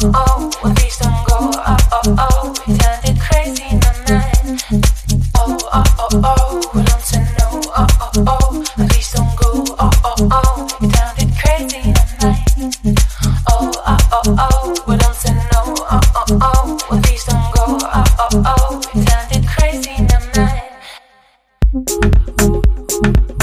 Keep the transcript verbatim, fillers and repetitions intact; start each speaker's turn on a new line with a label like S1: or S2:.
S1: oh, well, please don't go. Oh, oh, oh, it sounded crazy in my mind. Oh, oh, oh, oh, well, don't say no. Oh, oh, oh, well, please don't go. Oh, oh, oh, it sounded crazy in my mind. Oh, oh, oh, oh, well, don't say no. Oh, oh, oh, well, please don't go. Oh, oh, oh, it sounded crazy in my mind.